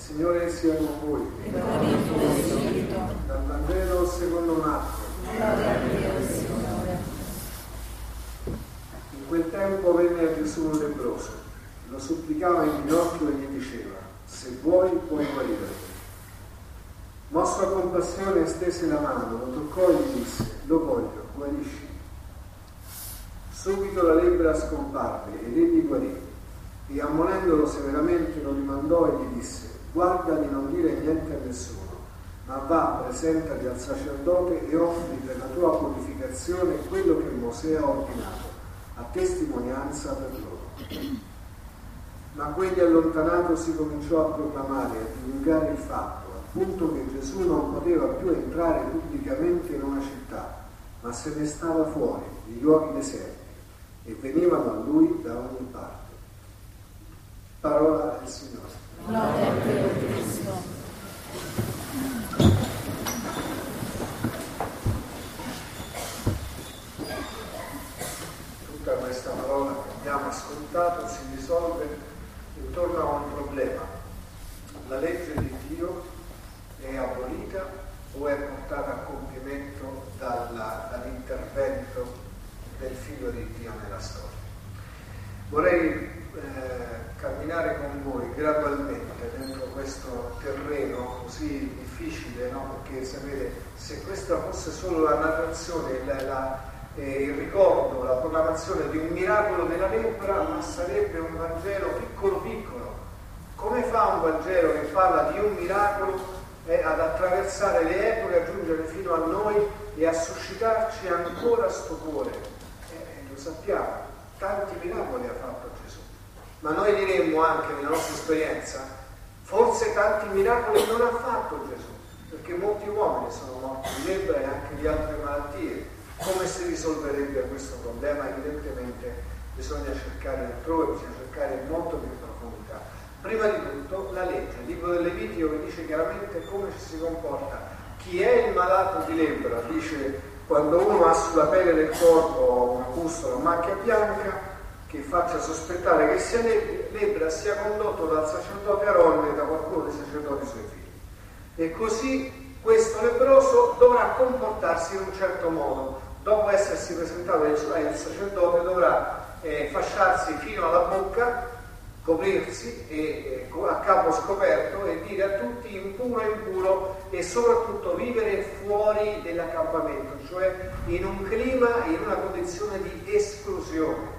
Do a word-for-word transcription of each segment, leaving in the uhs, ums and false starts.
Signore sia con voi. Dal Vangelo secondo Marco. In quel tempo venne a Gesù un lebbroso, lo supplicava in ginocchio e gli diceva: se vuoi puoi guarire. Mosso a compassione stese la mano, lo toccò e gli disse: lo voglio, guarisci. Subito la lebbra scomparve ed egli guarì, e ammonendolo severamente lo rimandò e gli disse: guarda di non dire niente a nessuno, ma va, presentati al sacerdote e offri per la tua purificazione quello che Mosè ha ordinato, a testimonianza per loro. Ma quegli allontanatosi cominciò a proclamare e a divulgare il fatto, al punto che Gesù non poteva più entrare pubblicamente in una città, ma se ne stava fuori, in luoghi deserti, e venivano a lui da ogni parte. Parola del Signore. Gloria a te, Cristo. Tutta questa parola che abbiamo ascoltato si risolve intorno a un problema. La legge di Dio è abolita o è portata a compimento dalla, dall'intervento del Figlio di Dio nella storia? Vorrei eh, camminare con voi gradualmente dentro questo terreno così difficile, no? Perché sapete, se questa fosse solo la narrazione, la, la, eh, il ricordo, la proclamazione di un miracolo della lebbra, ma sarebbe un Vangelo piccolo piccolo. Come fa un Vangelo che parla di un miracolo eh, ad attraversare le epoche, a giungere fino a noi e a suscitarci ancora stupore? Eh, lo sappiamo, tanti miracoli ha fatto Gesù. Ma noi diremmo anche nella nostra esperienza, forse tanti miracoli non ha fatto Gesù, perché molti uomini sono morti di lebbra e anche di altre malattie. Come si risolverebbe questo problema? Evidentemente bisogna cercare altrove, bisogna cercare molto più in profondità. Prima di tutto la legge, il libro del Levitico che dice chiaramente come ci si comporta. Chi è il malato di lebbra? Dice, quando uno ha sulla pelle del corpo una pustola, una macchia bianca, che faccia sospettare che sia lebbra, sia condotto dal sacerdote Aronne e da qualcuno dei sacerdoti suoi figli. E così questo lebbroso dovrà comportarsi in un certo modo. Dopo essersi presentato al sacerdote dovrà eh, fasciarsi fino alla bocca, coprirsi e, eh, a capo scoperto e dire a tutti impuro, impuro, e soprattutto vivere fuori dell'accampamento, cioè in un clima, in una condizione di esclusione.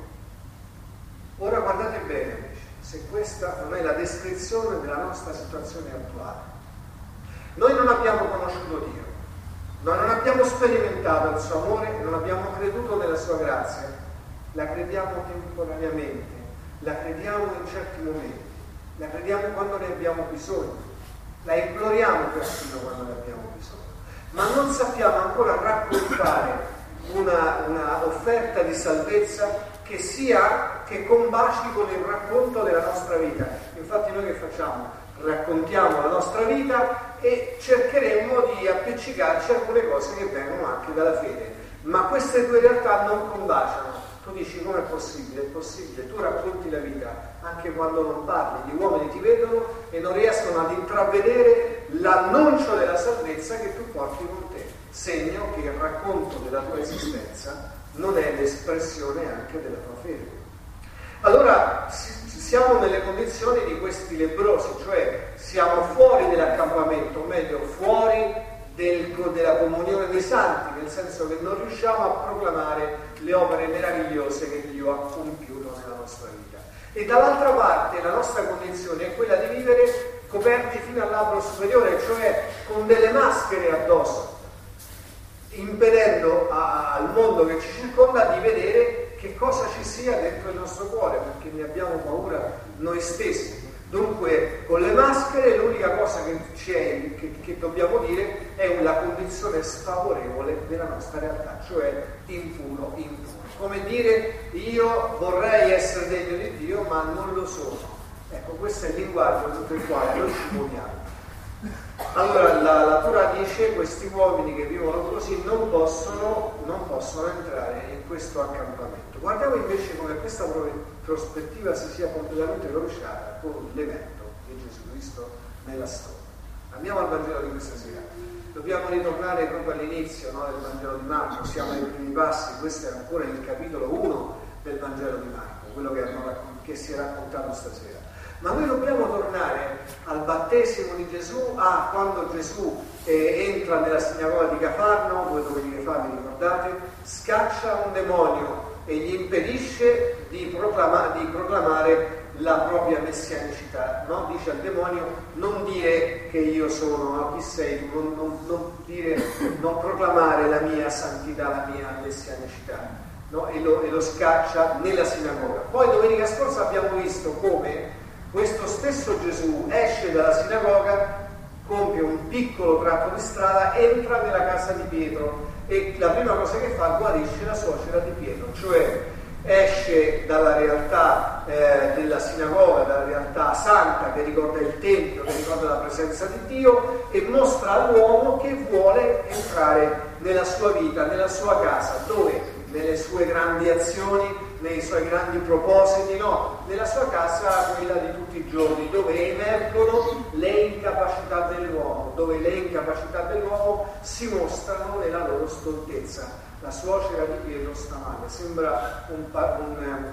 Ora guardate bene invece, se questa non è la descrizione della nostra situazione attuale. Noi non abbiamo conosciuto Dio, noi non abbiamo sperimentato il suo amore, non abbiamo creduto nella sua grazia, la crediamo temporaneamente, la crediamo in certi momenti, la crediamo quando ne abbiamo bisogno, la imploriamo persino quando ne abbiamo bisogno, ma non sappiamo ancora raccontare una, una offerta di salvezza che sia, che combaci con il racconto della nostra vita. Infatti noi che facciamo? Raccontiamo la nostra vita e cercheremo di appiccicarci a alcune cose che vengono anche dalla fede, ma queste due realtà non combaciano. Tu dici: come è possibile? È possibile, tu racconti la vita anche quando non parli, gli uomini ti vedono e non riescono ad intravedere l'annuncio della salvezza che tu porti con te, segno che il racconto della tua esistenza non è l'espressione anche della tua fede. Allora siamo nelle condizioni di questi lebbrosi, cioè siamo fuori dell'accampamento, o meglio fuori del, della comunione dei santi, nel senso che non riusciamo a proclamare le opere meravigliose che Dio ha compiuto nella nostra vita. E dall'altra parte la nostra condizione è quella di vivere coperti fino al labbro superiore, cioè con delle maschere addosso, impedendo a, al mondo che ci circonda di vedere che cosa ci sia dentro il nostro cuore, perché ne abbiamo paura noi stessi. Dunque, con le maschere l'unica cosa che, c'è, che, che dobbiamo dire è la condizione sfavorevole della nostra realtà, cioè impuro, impuro. Come dire: io vorrei essere degno di Dio, ma non lo sono. Ecco, questo è il linguaggio sotto il quale noi ci muoviamo. Allora la, la Torah dice: questi uomini che vivono così non possono, non possono entrare in questo accampamento. Guardiamo invece come questa prospettiva si sia completamente rovesciata con l'evento di Gesù Cristo nella storia. Andiamo al Vangelo di questa sera. Dobbiamo ritornare proprio all'inizio, no, del Vangelo di Marco, siamo ai primi passi, questo è ancora il capitolo uno del Vangelo di Marco, quello che, che si è raccontato stasera. Ma noi dobbiamo tornare al battesimo di Gesù, a quando Gesù eh, entra nella sinagoga di Cafarno, voi domenica fa vi ricordate, scaccia un demonio e gli impedisce di, proclama, di proclamare la propria messianicità, no? Dice al demonio: non dire che io sono, no? Chi sei tu, non, non, non, dire, non proclamare la mia santità, la mia messianicità, no? E, lo, e lo scaccia nella sinagoga. Poi domenica scorsa abbiamo visto come questo stesso Gesù esce dalla sinagoga, compie un piccolo tratto di strada, entra nella casa di Pietro e la prima cosa che fa, guarisce la suocera di Pietro, cioè esce dalla realtà eh, della sinagoga, dalla realtà santa che ricorda il Tempio, che ricorda la presenza di Dio, e mostra all'uomo che vuole entrare nella sua vita, nella sua casa, dove? Nelle sue grandi azioni, nei suoi grandi propositi, no, nella sua casa, quella di tutti i giorni, dove emergono le incapacità dell'uomo, dove le incapacità dell'uomo si mostrano nella loro stoltezza. La suocera di Pietro sta male, sembra un, un, un,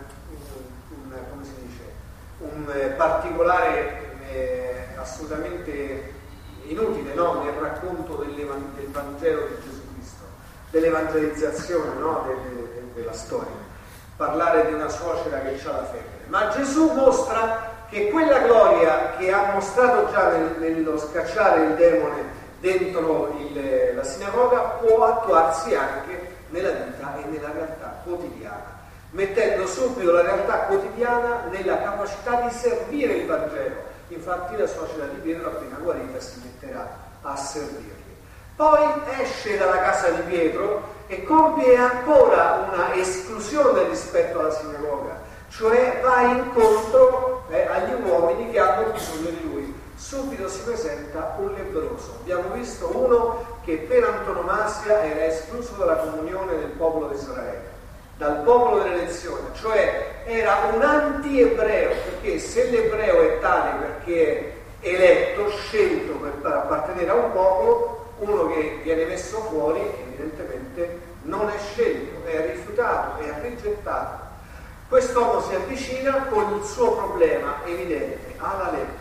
un come si dice, un particolare eh, assolutamente inutile, no, nel racconto del, del Vangelo di Gesù Cristo, dell'evangelizzazione, no, de, de, de, della storia. Parlare di una suocera che ha la febbre, ma Gesù mostra che quella gloria che ha mostrato già nel, nello scacciare il demone dentro il, la sinagoga può attuarsi anche nella vita e nella realtà quotidiana, mettendo subito la realtà quotidiana nella capacità di servire il Vangelo. Infatti la suocera di Pietro, appena guarita, si metterà a servirli. Poi esce dalla casa di Pietro e compie ancora una esclusione rispetto alla sinagoga, cioè va incontro eh, agli uomini che hanno bisogno di lui. Subito si presenta un lebbroso. Abbiamo visto uno che per antonomasia era escluso dalla comunione del popolo di Israele, dal popolo dell'elezione, cioè era un anti-ebreo, perché se l'ebreo è tale perché è eletto, scelto per appartenere a un popolo, uno che viene messo fuori evidentemente non è scelto, è rifiutato, è rigettato. Quest'uomo si avvicina con il suo problema evidente, ha la lebbra.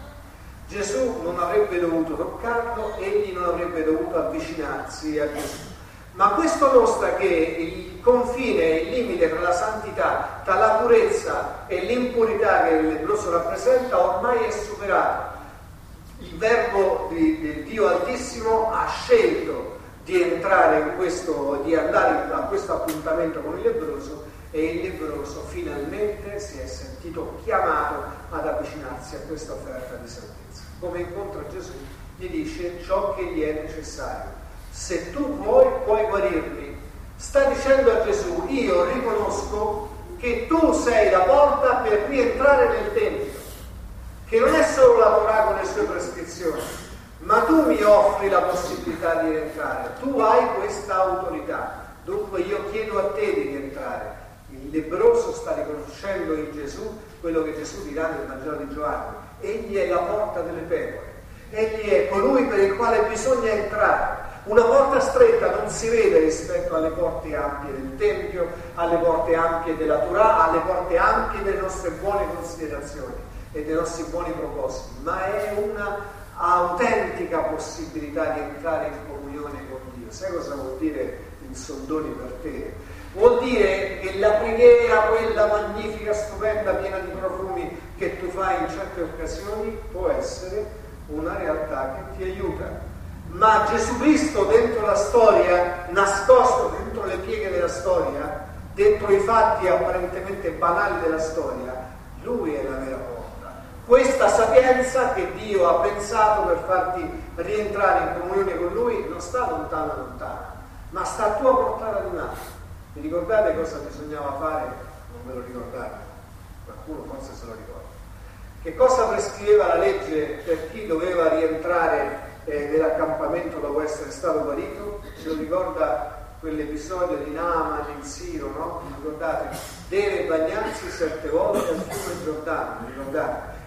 Gesù non avrebbe dovuto toccarlo, egli non avrebbe dovuto avvicinarsi a Gesù. Ma questo mostra che il confine, il limite tra la santità, tra la purezza e l'impurità che il lebbroso rappresenta ormai è superato. Il verbo di, di Dio Altissimo ha scelto di entrare in questo, di andare a questo appuntamento con il lebbroso, e il lebbroso finalmente si è sentito chiamato ad avvicinarsi a questa offerta di salvezza. Come incontra Gesù, gli dice ciò che gli è necessario. Se tu vuoi, puoi guarirmi. Sta dicendo a Gesù: io riconosco che tu sei la porta per rientrare nel Tempio, che non è solo la Torah con le sue prescrizioni, ma tu mi offri la possibilità di rientrare, tu hai questa autorità, dunque io chiedo a te di rientrare. Il lebbroso sta riconoscendo in Gesù quello che Gesù dirà nel Vangelo di Giovanni: egli è la porta delle pecore, egli è colui per il quale bisogna entrare. Una porta stretta non si vede rispetto alle porte ampie del Tempio, alle porte ampie della Torah, alle porte ampie delle nostre buone considerazioni e dei nostri buoni propositi, ma è una autentica possibilità di entrare in comunione con Dio. Sai cosa vuol dire in soldoni per te? Vuol dire che la preghiera, quella magnifica, stupenda, piena di profumi che tu fai in certe occasioni, può essere una realtà che ti aiuta. Ma Gesù Cristo dentro la storia, nascosto dentro le pieghe della storia, dentro i fatti apparentemente banali della storia, lui è la vera porta. Questa sapienza che Dio ha pensato per farti rientrare in comunione con lui non sta lontana lontana, ma sta a tua portata di mano. Vi ricordate cosa bisognava fare? Non ve lo ricordate, qualcuno forse se lo ricorda. Che cosa prescriveva la legge per chi doveva rientrare eh, nell'accampamento dopo essere stato guarito? Ce lo ricorda quell'episodio di Naaman in Siro, no? Vi ricordate? Deve bagnarsi sette volte al fiume Giordano, vi ricordate?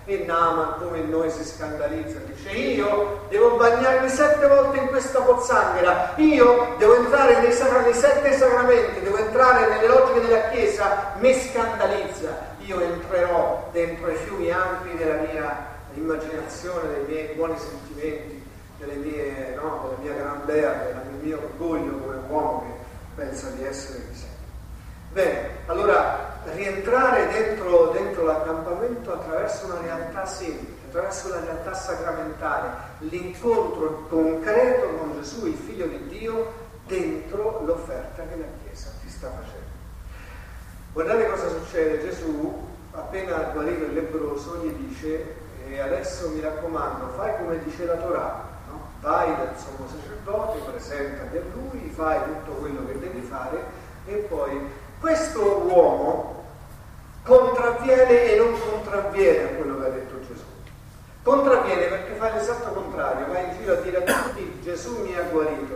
E Naaman, come noi, si scandalizza, dice: io devo bagnarmi sette volte in questa pozzanghera, io devo entrare nei, sacra- nei sette sacramenti, devo entrare nelle logiche della Chiesa, mi scandalizza. Io entrerò dentro i fiumi ampi della mia immaginazione, dei miei buoni sentimenti, delle mie, no, della mia grandezza, del mio orgoglio come uomo che pensa di essere così. Bene, allora rientrare dentro, dentro l'accampamento attraverso una realtà semplice, attraverso una realtà sacramentale, l'incontro concreto con Gesù, il Figlio di Dio, dentro l'offerta che la Chiesa ti sta facendo. Guardate cosa succede. Gesù, appena ha guarito il lebbroso, gli dice: e adesso mi raccomando, fai come dice la Torah, no? Vai dal sommo sacerdote, presentati a lui, fai tutto quello che devi fare, e poi questo uomo contravviene e non contravviene a quello che ha detto Gesù. Contravviene perché fa l'esatto contrario, va in giro a dire a tutti: Gesù mi ha guarito.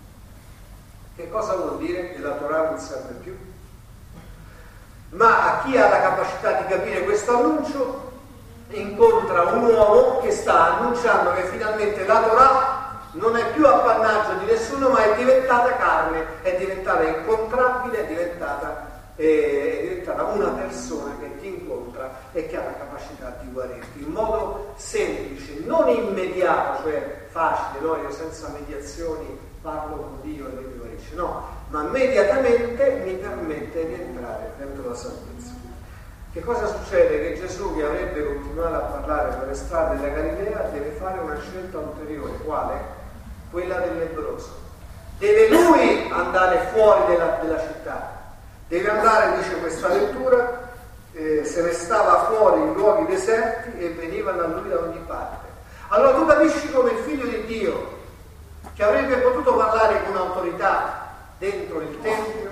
Che cosa vuol dire? Che la Torah non serve più? Ma a chi ha la capacità di capire questo annuncio, incontra un uomo che sta annunciando che finalmente la Torah non è più appannaggio di nessuno, ma è diventata carne, è diventata incontrabile, è diventata, eh, è diventata una persona che ti incontra e che ha la capacità di guarirti in modo semplice, non immediato, cioè facile, no? Io senza mediazioni parlo con Dio e lui mi guarisce, no, ma immediatamente mi permette di entrare dentro la salvezza. Che cosa succede? Che Gesù, che avrebbe continuato a parlare per le strade della Galilea, deve fare una scelta ulteriore. Quale? Quella del lebbroso. Deve lui andare fuori della, della città. Deve andare, dice questa lettura, eh, se ne stava fuori in luoghi deserti e venivano a lui da ogni parte. Allora tu capisci come il Figlio di Dio, che avrebbe potuto parlare con autorità dentro il Tempio,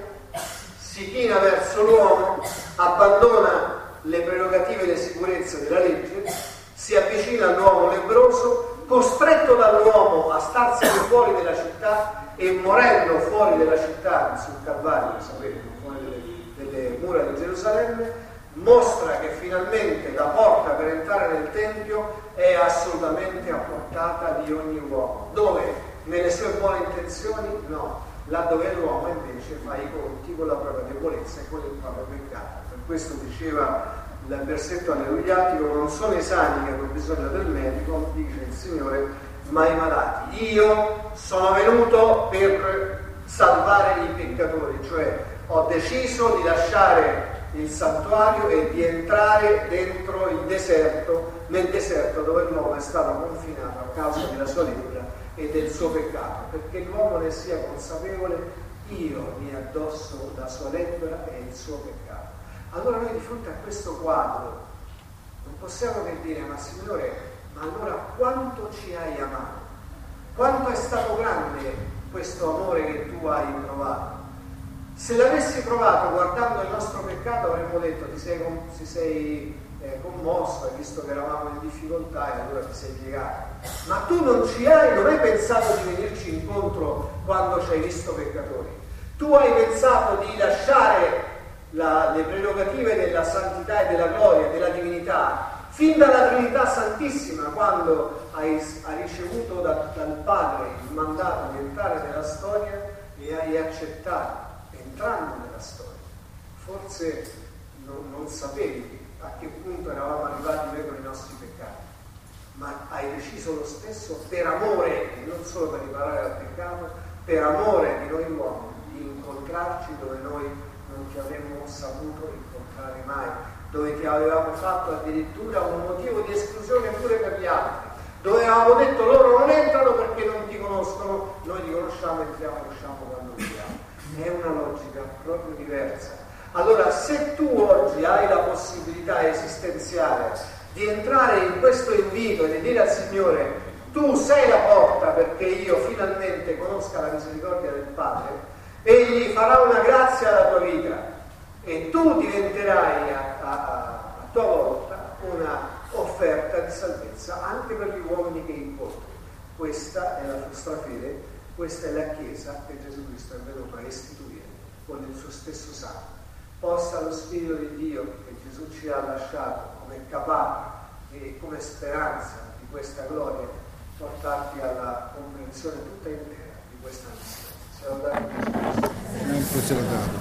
si china verso l'uomo, abbandona le prerogative e le sicurezze della legge, si avvicina all'uomo lebbroso, costretto dall'uomo a starsene fuori dalla città, e morendo fuori dalla città sul Calvario, sapete, fuori delle, delle mura di Gerusalemme, mostra che finalmente la porta per entrare nel Tempio è assolutamente a portata di ogni uomo. Dove? Nelle sue buone intenzioni? No. Laddove l'uomo invece fa i conti con la propria debolezza e con il proprio peccato. Per questo diceva il versetto alleluiatico: non sono i sani che hanno bisogno del medico, dice il Signore, ma i malati. Io sono venuto per salvare i peccatori, cioè ho deciso di lasciare il santuario e di entrare dentro il deserto, nel deserto dove l'uomo è stato confinato a causa della sua lebbra e del suo peccato, perché l'uomo ne sia consapevole: io mi addosso la sua lebbra e il suo peccato. Allora noi di fronte a questo quadro non possiamo che dire: ma Signore, ma allora quanto ci hai amato? Quanto è stato grande questo amore che tu hai provato? Se l'avessi provato guardando il nostro peccato avremmo detto: ti sei, ti sei eh, commosso, hai visto che eravamo in difficoltà e allora ti sei piegato. Ma tu non ci hai, non hai pensato di venirci incontro quando ci hai visto peccatori. Tu hai pensato di lasciare la, le prerogative della santità e della gloria, della divinità, fin dalla Trinità Santissima, quando hai, hai ricevuto da, dal Padre il mandato di entrare nella storia e hai accettato, entrando nella storia. Forse non, non sapevi a che punto eravamo arrivati noi con i nostri peccati, ma hai deciso lo stesso, per amore, e non solo per riparare dal peccato, per amore di noi uomini, di incontrarci dove noi non ti avremmo saputo incontrare mai, dove ti avevamo fatto addirittura un motivo di esclusione pure per gli altri, dove avevamo detto: loro non entrano perché non ti conoscono, noi ti conosciamo, entriamo, usciamo quando vogliamo. È una logica proprio diversa. Allora, se tu oggi hai la possibilità esistenziale di entrare in questo invito e di dire al Signore: tu sei la porta perché io finalmente conosca la misericordia del Padre, Egli farà una grazia alla tua vita e tu diventerai a, a, a tua volta una offerta di salvezza anche per gli uomini che incontri. Questa è la nostra fede, questa è la Chiesa che Gesù Cristo è venuto a istituire con il suo stesso sangue. Possa lo Spirito di Dio che Gesù ci ha lasciato come capace e come speranza di questa gloria portarti alla comprensione tutta intera di questa missione. Sia lodato Gesù Cristo.